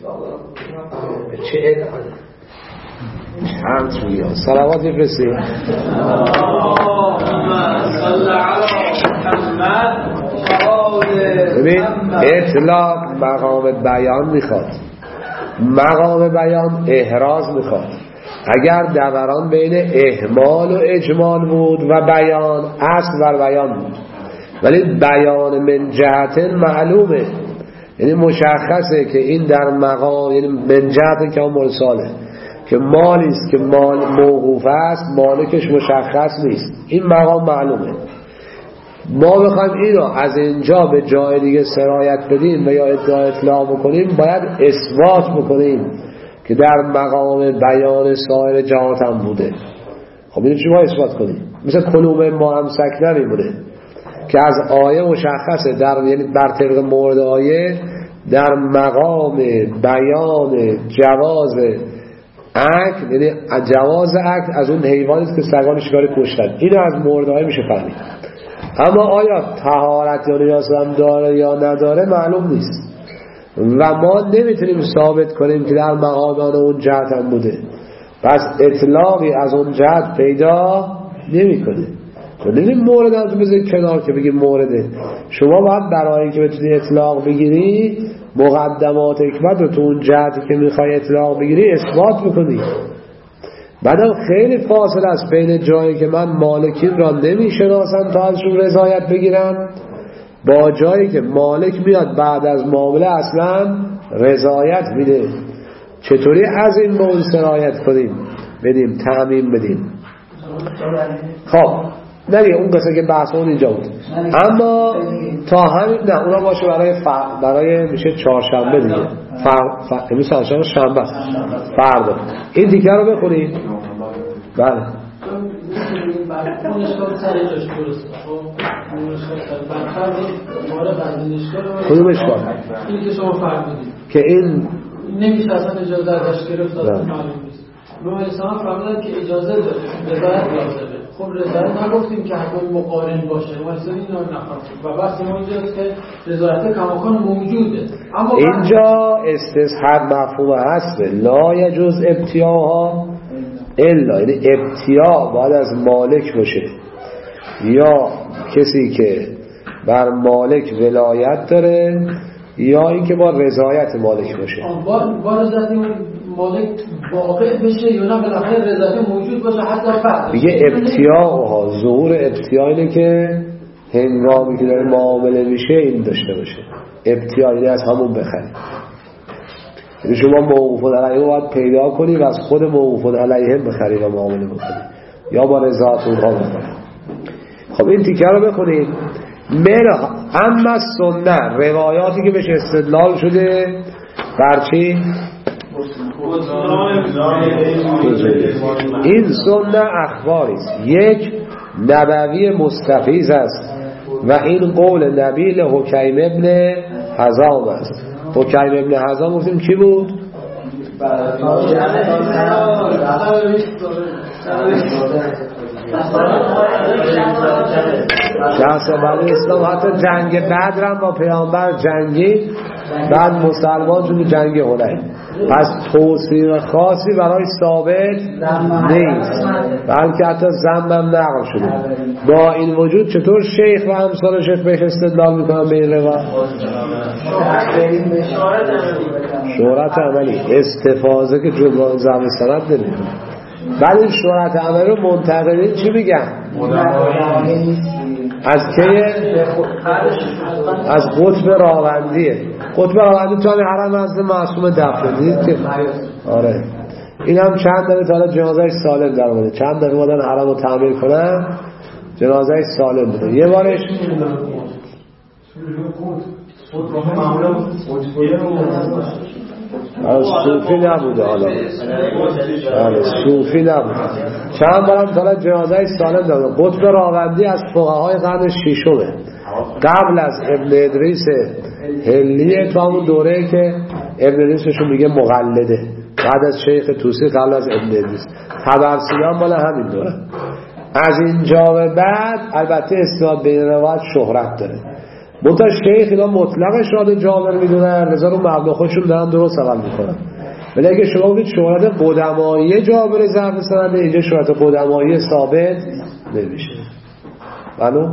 چه ادعا چند رویا صلوات بفرستیم. ببین اطلاق مقام بیان میخواد. مقام بیان احراز میخواد. اگر دوران بین اهمال و اجمال بود و بیان، اصل بر بیان بود، ولی بیان من جهت معلومه، یعنی مشخصه که این در مقام، یعنی من جهت که اون مرساله که مالی است که مال موقوف است، مالکش مشخص نیست، این مقام معلومه. ما بخوایم اینو از اینجا به جای دیگه سرایت بدیم و یا ادعا اطلاع بکنیم، باید اثبات بکنیم که در مقام بیان سایر جهات هم بوده. خب اینو چی ما اثبات کنیم؟ مثل کلوم ما هم سک نمیمونه که از آیه مشخصه، در یعنی بر طبق مورد آیه در مقام بیان جواز عقل، یعنی جواز عقل از اون حیوانی که سگان شکار کشتن، اینو از مورد آیه میشه فهمید. اما آیا طهارت یا نجاست هم داره یا نداره معلوم نیست و ما نمیتونیم ثابت کنیم که در مقام اون جهت هم بوده، پس اطلاقی از اون جهت پیدا نمی کنه. تو نمیم مورد هم تو بذاری کنار که بگیم مورده. شما باید برای اینکه بتونی اطلاق بگیری مقدمات حکمت رو تو اون جهتی که میخوای اطلاق بگیری اثبات بکنی. بعدم خیلی فاصله است بین جایی که من مالکین را نمیشناسم تا ازشون رضایت بگیرم با جایی که مالک میاد بعد از معامله اصلا رضایت میده. چطوری از این به اون سرایت کنیم، بدیم تعمیم بدیم؟ خب نگه اون قصه که بحث اون اینجا بود، اما تا همین نه اونا باشه برای ف... برای میشه چهارشنبه دیگه، فر... ف... امروز چهارشنبه شنبه فردا این دیگه رو بخونید. بله
اون اشکال سر جاش درست. اون اشکال سر برخورد مورد از این اشکال
کدوم اشکال؟
این که شما فرمودید
که این
نمیشه اصلا اجازه ازش گرفت، اصلا معلوم نیست. نوح اسلام فرمودن که اجازه داره، رضایت لازمه. خب رضایت نگفتیم که حتما مقارن باشه، ما اصلا اینو نخواستیم و بحث ما اینجاست که رضایت کماکان موجوده. اما
اینجا استصحاب مفهوم هست لا یجوز ابتیاها الا، یعنی ابتیا باید از مالک باشه یا کسی که بر مالک ولایت داره یا اینکه با رضایت مالک باشه.
با با رضایت مالک واقع بشه یا نه بالاخره رضایت موجود باشه حتی فرد.
میگه ابتیاها، ظهور ابتیا اینه که هنگامی که داره معامله میشه این داشته باشه. ابتیا اینه از همون بخری. یعنی شما موقوف علیه باید پیدا کنی و از خود موقوف علیه بخری و معامله بکنی یا با رضایت اونها بکنی. خب این تیکه رو بخونید. ملا اما سنه روایاتی که بهش استدلال شده بر چی؟ این سنه اخباری است. یک نبوی مستفیض است و این قول نبی حکیم ابن حزام است. حکیم ابن حزام گفتیم کی بود؟ شخص بعد اسلام حتی جنگ بدر هم با پیامبر جنگی، بعد مسلمان شد جنگ حنین. پس توصیف خاصی برای ثابت نیست بلکه حتی ذمم نقل شده. با این وجود چطور شیخ و امثال شیخ بهش استدلال میکنن به این روایت؟ شهرت عملی استفاضه که جلوان زم سند نمیکنه. بعد این شهرت عملی رو منتقدین چی میگن؟ از که از قطب راوندیه. قطب راوندی تو همین حرم از معصوم دفن دید که آره این هم چند دفعه تا جنازه سالم در بوده، چند دفعه بودن حرم رو تعمیر کنن جنازه سالم بوده. یه بارش صوفی نبوده، حالا صوفی نبوده، چند بارم تا جنازه سالم داده. قطب راوندی از فقهای قرن ششمه، قبل از ابن ادریس هلیه، تا اون دوره که ابن ادریسشون میگه مقلده، بعد از شیخ توسی قبل از ابن ادریس. طبرسیان مال همین دوره. از اینجا به بعد البته استناد به این روایت شهرت داره. منتها شیخ اینا مطلق شاد جابر میدونن، رضا رو مبنا خودشون دارن درست عمل میکنن. ولی اگه شما بگید شهرت قدمایی جابر ضرب سنده، اینجا شهرت قدمایی ثابت نمیشه. بلو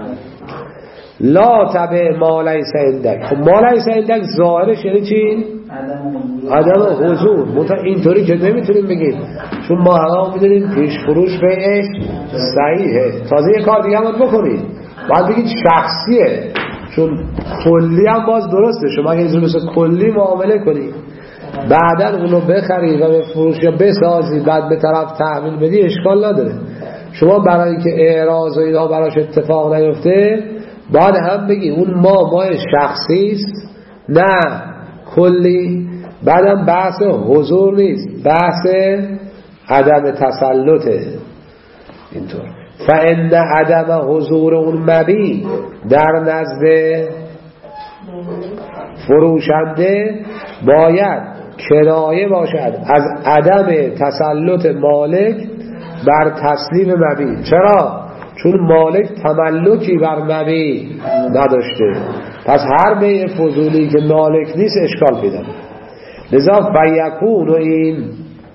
لا تبع ما لیس عندک. خب ما لیس عندک ظاهرش یعنی چی؟ عدم حضور منطقه اینطوری که نمیتونیم بگیم، چون ما الان میدونیم پیش فروش بهش صحیحه. تازه یه کار دیگه هم بکنید، باید بگید شخصیه، چون کلی هم باز درسته. شما اگه اینجور مثل کلی معامله کنید بعدا اونو بخرید و به فروش یا بسازید بعد به طرف تحویل بدی اشکال نداره. شما برای اینکه اعراض و اینها براش اتفاق نیفته باید هم بگی اون ما ما شخصی است نه کلی. بعدم بحث حضور نیست، بحث عدم تسلطه. اینطور فإن عدم حضور اون مبی در نزد فروشنده باید کنایه باشد از عدم تسلط مالک بر تسلیم مبی. چرا؟ چون مالک تملکی بر مبی نداشته، پس هر بیع فضولی که مالک نیست اشکال پیدا. لذا فیکون و این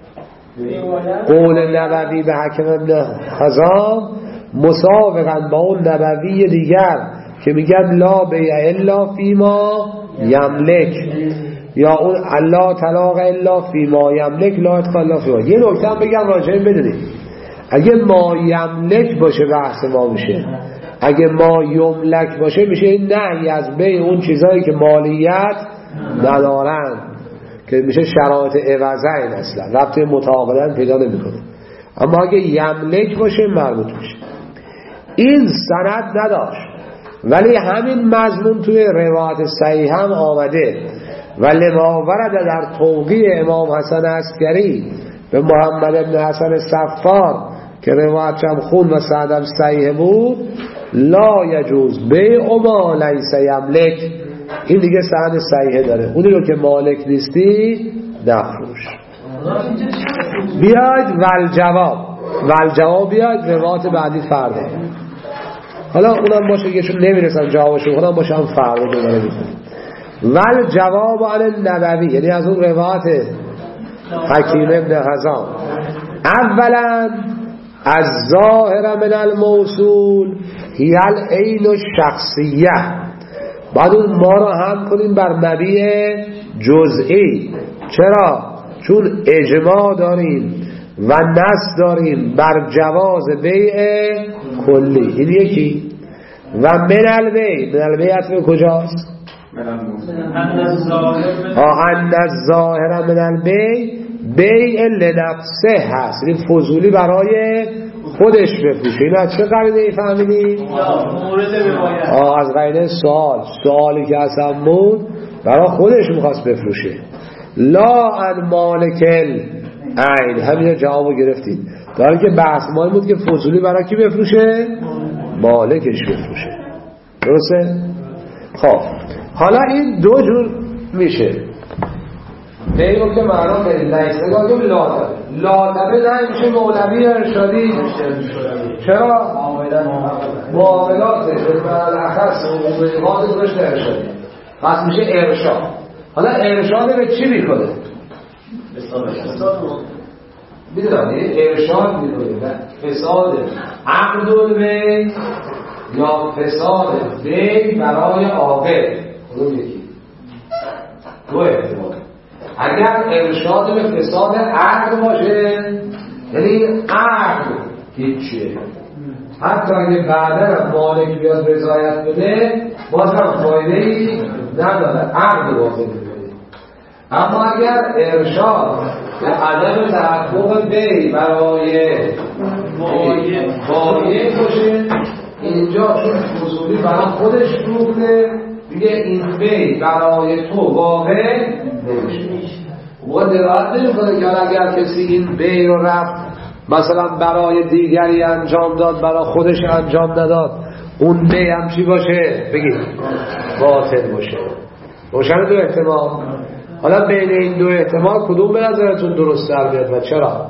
قول نبوی به حکم ابن حزام مسابقا با اون نبوی دیگر که میگن لا بیع الا فیما یملک، یا اون الله طلاق الا فیما یملک لا اتقا الا فیما. یه نکته هم بگم راجع این بدونید، اگه ما یملک باشه بحث ما میشه، اگه ما یملک باشه میشه این نهی از بیع اون چیزایی که مالیت ندارن که میشه شرایط عوضین، اصلا ربط متعاقدن پیدا نمیکنه. اما اگه یملک باشه مربوط میشه. این سند نداشت ولی همین مضمون توی روایت صحیح هم آمده و لما ورد در توقیع امام حسن عسکری به محمد ابن حسن صفار که روایت هم خون و سندم صحیح بود، لا یجوز بیع ما لیس یملک. این دیگه سند صحیحه داره، اونی رو که مالک نیستی نفروش. بیاید والجواب والجواب بیاید روایت بعدی فرده. حالا اونم باشه که چون نمیرسن جوابشون خودم باشه هم فرده دوباره میکنیم. والجواب عن النبوی یعنی از اون روایت حکیم ابن حزام. اولا از ظاهر من الموصول هی العین الشخصیه، بعد اون ما رو هم کنیم بر مبیع جزئی. چرا؟ چون اجماع داریم و نص داریم بر جواز بیع کلی. این یکی. و من البیع، من البیع اصلا کجاست؟ ان الظاهر من البیع بیع لنفسه هست، این فضولی برای خودش بفروشه. این از چه قرینه فهمیدی؟ آه از قرینه سوال سوالی که اصلا بود برای خودش میخواست بفروشه. لا ان مالکل عین، همین جوابو گرفتید. داره که بحث ما بود که فضولی برای کی بفروشه؟ مالکش بفروشه. درسته؟ خب حالا این دو جور میشه. بیگم که معلوم کنید لیسته گاهیم لاتبه لاتبه نه میشه مولوی ارشادی. چرا؟ معاملات بالمعنی اخص و مبیقات داشته ارشادی، پس میشه ارشاد. حالا ارشاد به چی میکنه؟ میدونم ارشاد میکنه فساد عقد البیع یا فساد بیع برای عاقل. اون یکی دو احتمال. اگر ارشاد به فساد عقد باشه یعنی عقد هیچیه، حتی اگه بعدا مالک بیاد رضایت بده باز هم فایده‌ای نداره، عقد باطل می‌کنه. اما اگر ارشاد به عدم تحقق بیع برای بایع باشه، اینجا چون فضولی برای خودش فروخته دیگه این بیع برای تو واقع نمیشه. و دراحت نمی‌کنه که اگر کسی این بیع رو رفت مثلا برای دیگری انجام داد برای خودش انجام نداد، اون بیع هم چی باشه؟ بگید باطل باشه. روشن دو احتمال. حالا بین این دو احتمال کدوم به نظرتون درست در بیاد و چرا؟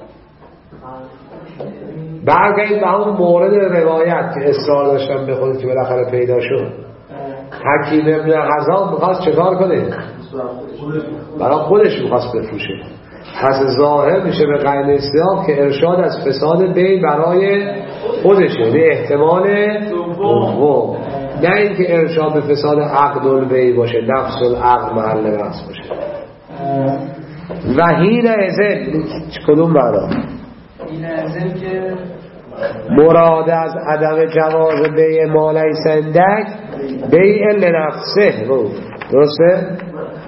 برگردید به همون مورد روایت که اصرار داشتم بخونید که بالاخره پیدا شد. حکیم ابن حزام میخواست چکار کنه؟ برای خودش میخواست بفروشه. پس ظاهر میشه به قرینه استیاب که ارشاد از فساد بیع برای خودشه، یعنی احتمال دوم، نه اینکه ارشاد به فساد عقد البیع باشه، نفس العقد محل بحث باشه. و هین ازل کدوم معنا؟
این ازل که
مراد از عدم جواز بیع ما لیس عندک بیع لنفسه درسته؟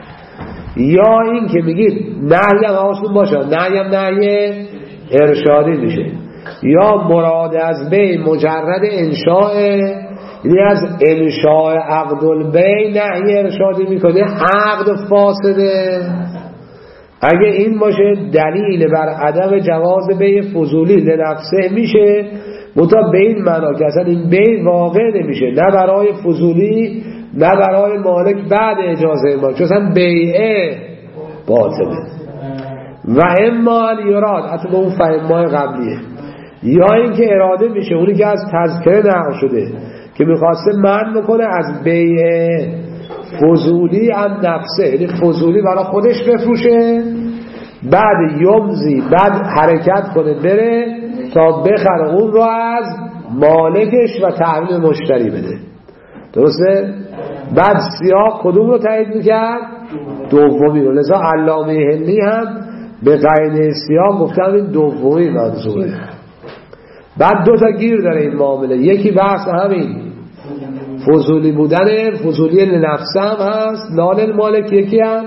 یا این که میگید نهی هم حواستون باشه، نهی هم نهی ارشادی میشه، یا مراد از بیع مجرد انشاء، یعنی از انشاء عقد البیع نهی ارشادی میکنه، عقد فاسده. اگه این باشه دلیل بر عدم جواز بیع فضولی لنفسه میشه، مطابق به این معنا که اصلا این بیع واقع نمیشه، نه برای فضولی نه برای مالک بعد اجازه ما، چون اصلا بیعه باطله. و اما یراد، حتی به اون فهمای قبلیه، یا این که اراده میشه اونی که از تذکره نقل شده که میخواسته منع بکنه از بیع فضولی ان نفسه، یعنی فضولی برای خودش بفروشه، بعد یمزی بعد حرکت کنه بره تا بخره اون رو از مالکش و تحویل مشتری بده. درسته؟ بعد سیاق کدوم رو تایید میکرد؟ دومی رو. لذا علامه هندی هم به قرینه سیاق گفتم این دومی منظوره. بعد دو تا گیر داره این معامله، یکی بحث همین فضولی بودن، فضولی لنفسه هم هست، لال المالک، یکی هم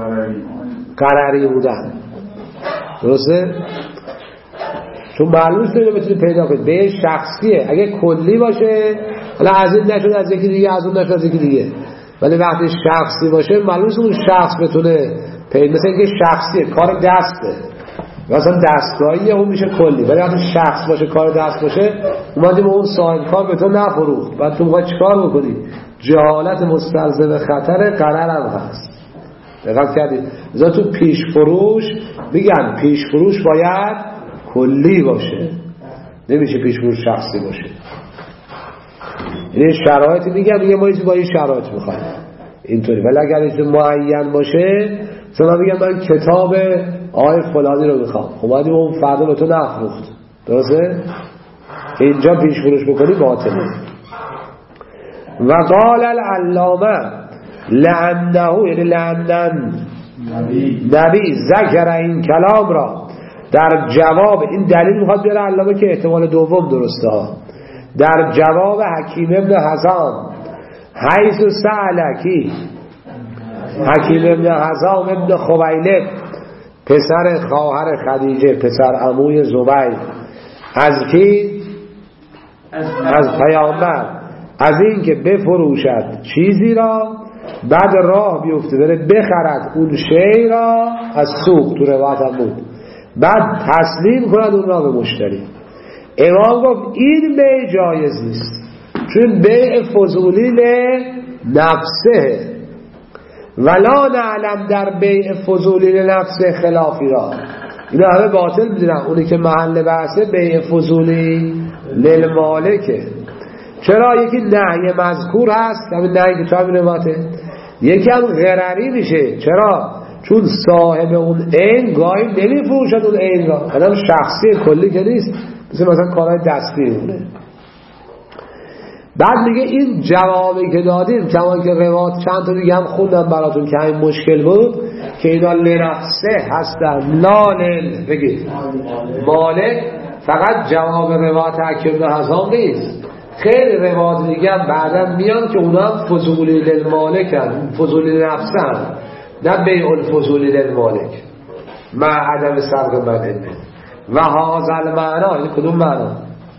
قراری بودن. درسته؟ چون معلوم است که بتونید پیدا کنید به شخصیه. اگه کلی باشه حالا از این نشد از یکی دیگه، از اون نشد از یکی دیگه، ولی وقتی شخصی باشه معلوم است اون شخص بتونه پیدا، مثل اینکه شخصیه کار دسته، مثلا دستگاهیه اون میشه کلی، ولی وقتی شخص باشه کار دست باشه اومدیم اون صاحب کار به تو نفروخت، بعد تو میخوای چیکار بکنی؟ جهالت مستلزم خطر قرار هم هست. دقت کردید؟ مثلا تو پیش فروش میگن پیش فروش باید کلی باشه، نمیشه پیش فروش شخصی باشه. یعنی شرایطی میگن میگه ما با این شرایط میخوایم اینطوری، ولی اگر این معین باشه مثلا میگم من کتاب آقای فلانی رو میخوام، خب بعد اون فردا به تو نفروخت، درسته؟ اینجا پیش فروش بکنی باطله. و قال العلامه لعنه، یعنی لعنن نبی ذکر این کلام را در جواب، این دلیل میخواد بیاره علامه که احتمال دوم درسته ها، در جواب حکیم ابن حزام حیث سألکی، حکیم ابن حزام ابن خویلد پسر خواهر خدیجه پسر عموی زبیر از کی؟ از پیامبر، از این که بفروشد چیزی را بعد راه بیفته بره بخرد اون شی را از سوق، تو روایت هم بود، بعد تسلیم کند اون را به مشتری. امام گفت این بیع جایز نیست، چون بیع فضولی لنفسه، ولا نعلم در بیع فضولی لنفسه خلافی را. اینا همه باطل میدونن. اونی که محل بحثه بیع فضولی للمالکه. چرا؟ یکی نهی مذکور هست، همین نهی که چهار روایته، یکی هم غرری میشه. چرا؟ چون صاحب اون عین گاهی نمیفروشد اون عین را، آدم شخصی کلی که نیست، مثل مثلا کارهای دستی مونه. بعد میگه این جوابی که دادیم، کمان که روایت چند تا دیگه هم خوندم براتون که همین مشکل بود که اینا لنفسه هستن، لانل بگید مالک، فقط جواب روایت حکیم ابن حزام نیست، خیلی روایت دیگه هم بعدا میان که اونا هم فضولی للمالک هستن، فضولی لنفسه هستن، نه بیع الفضولی للمالک مع عدم سبق منه. و هذا المعنی، این کدوم معنا؟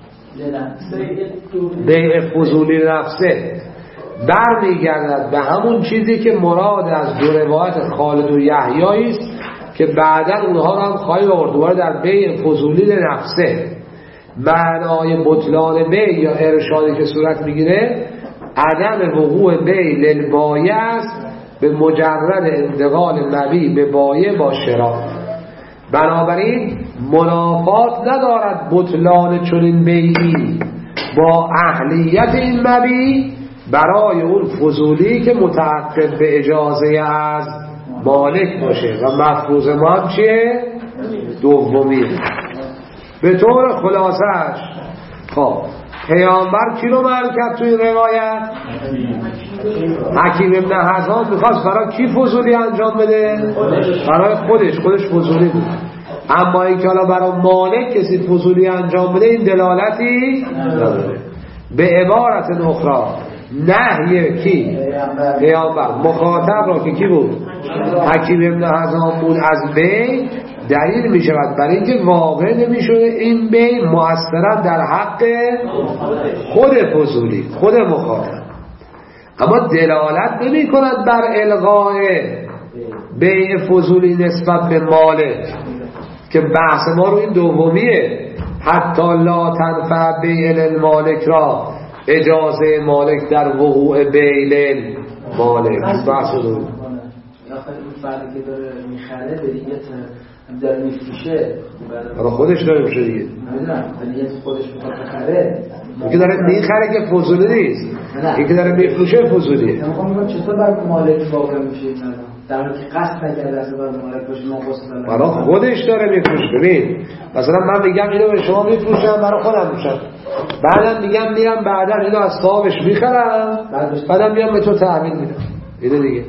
بیع فضولی نفسه برمیگردد به همون چیزی که مراد از دو روایت خالد و یحیی است که بعدا اونها رو هم خواهیم آورد دوباره در بیع فضولی نفسه. معنای بطلان بیع یا ارشادی که صورت میگیره عدم وقوع بیع للبایع است به مجرد انتقال نبی به بایع با شراء. بنابراین منافات ندارد بطلان چنین بیعی با اهلیت این مبیع برای اون فضولی که متعقب به اجازه از مالک باشه. و مفروض ما هم چیه؟ دومی. به طور خلاصش خب پیامبر کی رو منع کرد توی روایت؟ حکیم ابن حزام میخواست برای کی فضولی انجام بده؟ برای خودش خودش فضولی بود. اما این که حالا برای مالک کسی فضولی انجام بده این دلالتی نداره. به عبارت اخرى نهی کی؟ پیامبر مخاطب را که کی بود؟ حکیم ابن حزام بود از بی دلیل می شود برای اینکه واقع نمی شده این بی مؤثرا در حق خود فضولی خود مخاطب، اما دلالت نمی کند بر الغاء بیع فضولی نسبت به مالک که بحث ما رو این دومیه. حتی لا تنفع بیع المالک را اجازه مالک در وقوع بیع مالک بحث رو
آخر این فردی که داره میخره به دیگه داره میفروشه
برای خودش داره میشه دیگه
نمیدونم دیگه خودش میخواد بخره
این که داره میخره که فضولی نیست، این که داره میفروشه فضولیه.
من میگم چطور برای مالک واقع میشه در حالی که قصد نکرده از برای مالک باشه ناقص
برای خودش داره میفروشه. ببین مثلا من میگم اینو به شما میفروشم برای خودم میشم، بعدم میگم میرم بعدا اینو از صاحبش میخرم بعدم میام به تو تحویل میدم. اینه دیگه.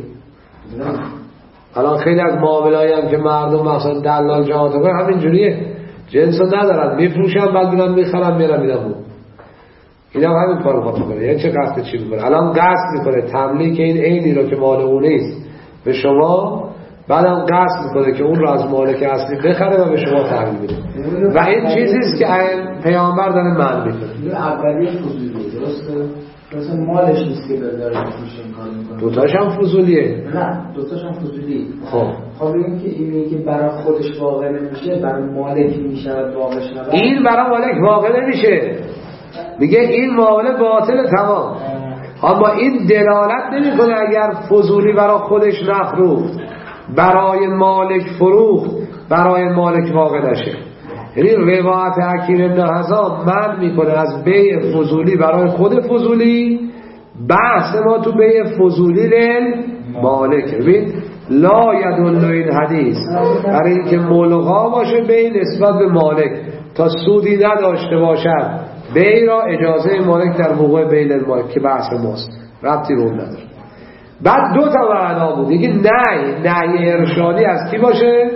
الان خیلی از معاملایی هم که مردم مثلا دلال جهات کنن همین جوریه، جنسو ندارن میفروشن بعد میرن میخرن میرن میدم اون. اینا همین کارو خواهد میکنه. یعنی چه قصد چی میکنه؟ الان قصد میکنه تملیک این عینی رو که مال اون نیست به شما، بعدم قصد میکنه که اون رو از مالک اصلی بخره و به شما تحویل بده و این چیزیست که پیامبر داره منع میکنه.
اولیه فضولیه درسته؟ مثلا مالش نیست که داره میفروشه این کار میکنه.
دوتاش هم فضولیه؟
نه دوتاش هم فضولیه.
خب
خب این که اینی که برای خودش واقع نمیشه برای مالک میشه واقع شده.
این برای مالک واقع نمیشه، میگه این معامله باطل تمام. اما این دلالت نمیکنه اگر فضولی برای خودش نفروخت برای مالک فروخت برای مالک واقع نشه. یعنی روایت حکیم ابن حزام منع میکنه از بیع فضولی برای خود فضولی. بحث ما تو بیع فضولی لیل مالک. ببین لا یدل این حدیث برای اینکه ملغا باشه بیع نسبت به مالک تا سودی نداشته باشد بیع را اجازه مالک در وقوع بیع المالک که بحث ماست ربطی رو نداره. بعد دو تا معنا بود، یکی نهی نهی ارشادی از کی باشه؟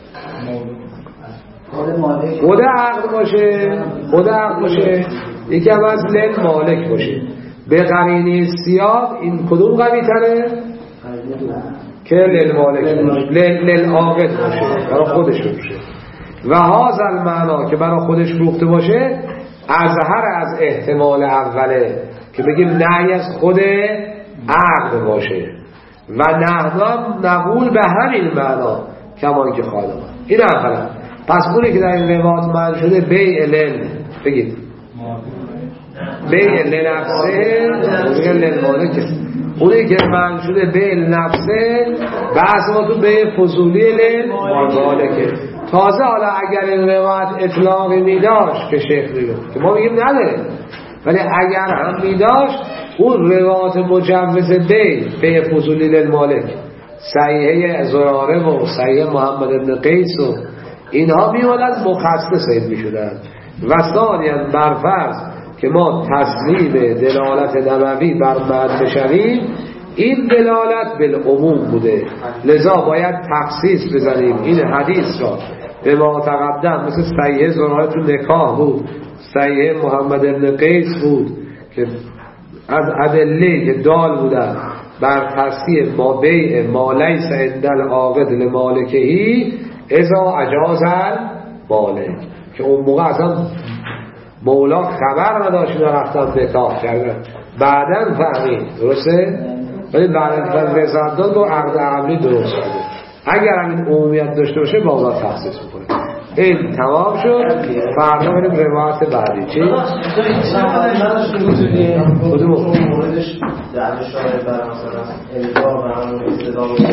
خود عقد باشه خود عقد باشه یکی هم از لیل مالک باشه. به قرینه سیاق این کدوم قوی تره؟ که لیل مالک باشه لیل عاقد باشه برای خودش باشه و هذا المعنا که برای خودش فروخته باشه اظهر از احتمال اوله که بگیم نهی از خود عقد باشه و نحن نقول به همین معنا کمان که خواهد آمد. این اولا. پس اونی که در این روایات منع شده بیع لیل بگید بیع لنفسه بگید لیل مالکه. اونی که منع شده بیع نفسه بحث ما تو بیع فضولی لیل مالکه. تازه حالا اگر این روایت اطلاقی میداشت که شیخ میگه که ما میگیم نداره، ولی اگر هم میداشت اون روایت مجوز بی بی فضولی للمالک صحیحه زراره و صحیحه محمد ابن قیس و اینها میومدن مخصص این میشدن. و ثانیاً برفرض که ما تسلیم دلالت نبوی بر معنی بشویم این دلالت بالعموم بوده، لذا باید تخصیص بزنیم این حدیث را به ما تقدم. مثل صحیحه زراره تو نکاح بود، صحیحه محمد ابن قیس بود که از ادله که دال بودن بر تصحیح ما بیع ما لیس عند العاقد لمالکهی اذا اجاز المالک، که اون موقع اصلا مولا خبر نداشت و رفتن نکاح کردن بعدن فهمید. درسته؟ ولی بعد رضایت داد با عقد عملی درست شده. اگر همین عمومیت داشته باشه بازار تخصیص میکنه. این تمام شد. فردا بریم روایت بعدی. چی؟ کدوم؟
در اشاره بر مثلا الزام و همون استدلال